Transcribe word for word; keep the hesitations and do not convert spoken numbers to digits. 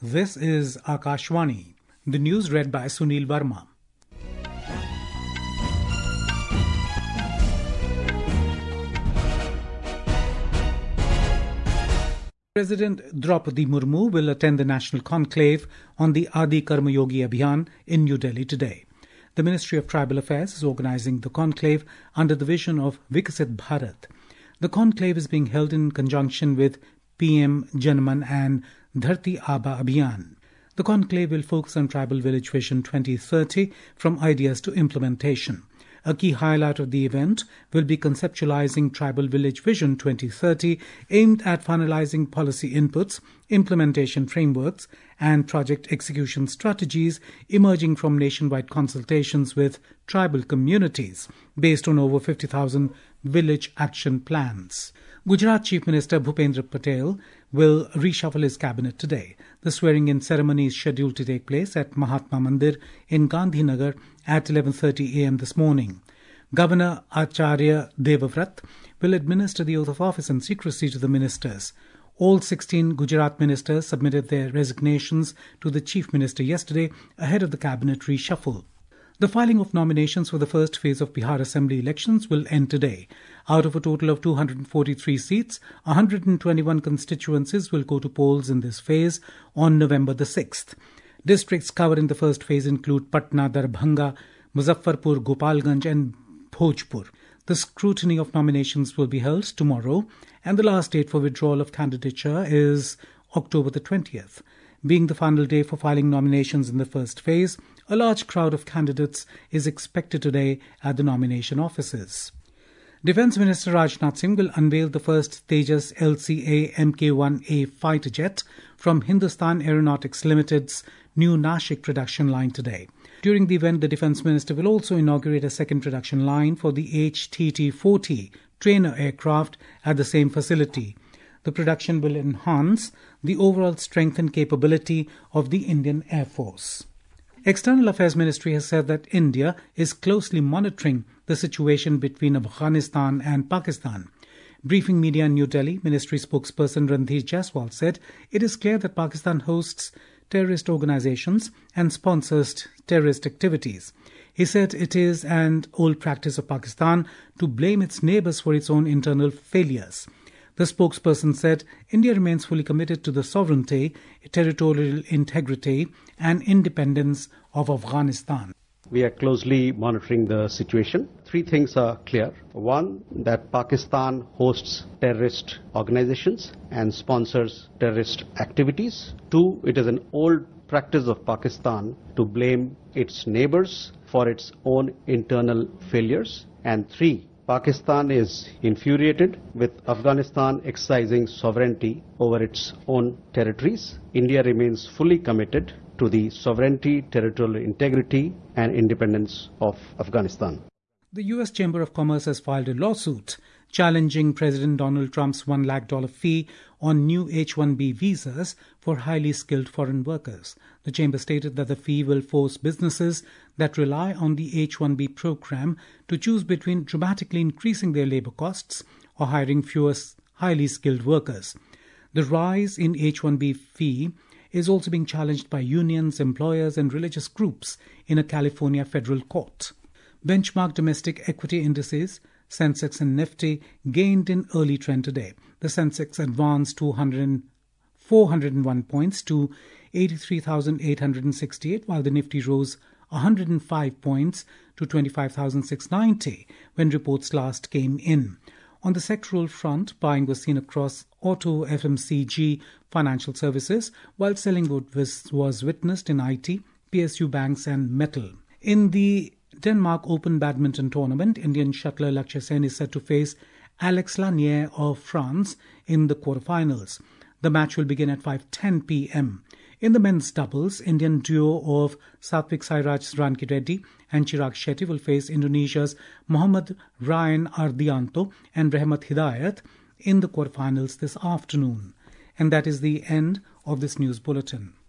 This is Akashvani. The news read by Sunil Verma. President Draupadi Murmu will attend the National Conclave on the Adi Karma Yogi Abhiyan in New Delhi today. The Ministry of Tribal Affairs is organizing the conclave under the vision of Vikasit Bharat. The conclave is being held in conjunction with P M Janman and Dharti Aba Abhiyan. The conclave will focus on Tribal Village Vision twenty thirty from ideas to implementation. A key highlight of the event will be conceptualizing Tribal Village Vision twenty thirty aimed at finalizing policy inputs, implementation frameworks and project execution strategies emerging from nationwide consultations with tribal communities based on over fifty thousand village action plans. Gujarat Chief Minister Bhupendra Patel will reshuffle his cabinet today. The swearing-in ceremony is scheduled to take place at Mahatma Mandir in Gandhinagar at eleven thirty a m this morning. Governor Acharya Devavrat will administer the oath of office in secrecy to the ministers. All sixteen Gujarat ministers submitted their resignations to the Chief Minister yesterday ahead of the cabinet reshuffle. The filing of nominations for the first phase of Bihar Assembly elections will end today. Out of a total of two hundred forty-three seats, one hundred twenty-one constituencies will go to polls in this phase on November the sixth. Districts covered in the first phase include Patna, Darbhanga, Muzaffarpur, Gopalganj and Bhojpur. The scrutiny of nominations will be held tomorrow, and the last date for withdrawal of candidature is October the twentieth. Being the final day for filing nominations in the first phase, a large crowd of candidates is expected today at the nomination offices. Defence Minister Rajnath Singh will unveil the first Tejas L C A M K one A fighter jet from Hindustan Aeronautics Limited's new Nashik production line today. During the event, the Defence Minister will also inaugurate a second production line for the H T T forty trainer aircraft at the same facility. The production will enhance the overall strength and capability of the Indian Air Force. External Affairs Ministry has said that India is closely monitoring the situation between Afghanistan and Pakistan. Briefing media in New Delhi, Ministry spokesperson Randhir Jaiswal said it is clear that Pakistan hosts terrorist organizations and sponsors terrorist activities. He said it is an old practice of Pakistan to blame its neighbors for its own internal failures. The spokesperson said India remains fully committed to the sovereignty, territorial integrity and independence of Afghanistan. We are closely monitoring the situation. Three things are clear. One, that Pakistan hosts terrorist organizations and sponsors terrorist activities. Two, it is an old practice of Pakistan to blame its neighbors for its own internal failures. And three, Pakistan is infuriated with Afghanistan exercising sovereignty over its own territories. India remains fully committed to the sovereignty, territorial integrity and independence of Afghanistan. The U S Chamber of Commerce has filed a lawsuit challenging President Donald Trump's one lakh dollar fee on new H one B visas for highly skilled foreign workers. The Chamber stated that the fee will force businesses that rely on the H one B program to choose between dramatically increasing their labor costs or hiring fewer highly skilled workers. The rise in H one B fee is also being challenged by unions, employers and religious groups in a California federal court. Benchmark domestic equity indices, Sensex and Nifty, gained in early trend today. The Sensex advanced four hundred one points to eighty-three thousand eight hundred sixty-eight, while the Nifty rose one hundred five points to twenty-five thousand six hundred ninety when reports last came in. On the sectoral front, buying was seen across auto, F M C G, financial services, while selling was, was witnessed in I T, P S U banks and metal. In the Denmark Open Badminton Tournament, Indian shuttler Lakshya Sen is set to face Alex Lanier of France in the quarterfinals. The match will begin at five ten p m In the men's doubles, Indian duo of Satvik Sairaj Rankireddy and Chirag Shetty will face Indonesia's Muhammad Ryan Ardianto and Rehmat Hidayat in the quarterfinals this afternoon. And that is the end of this news bulletin.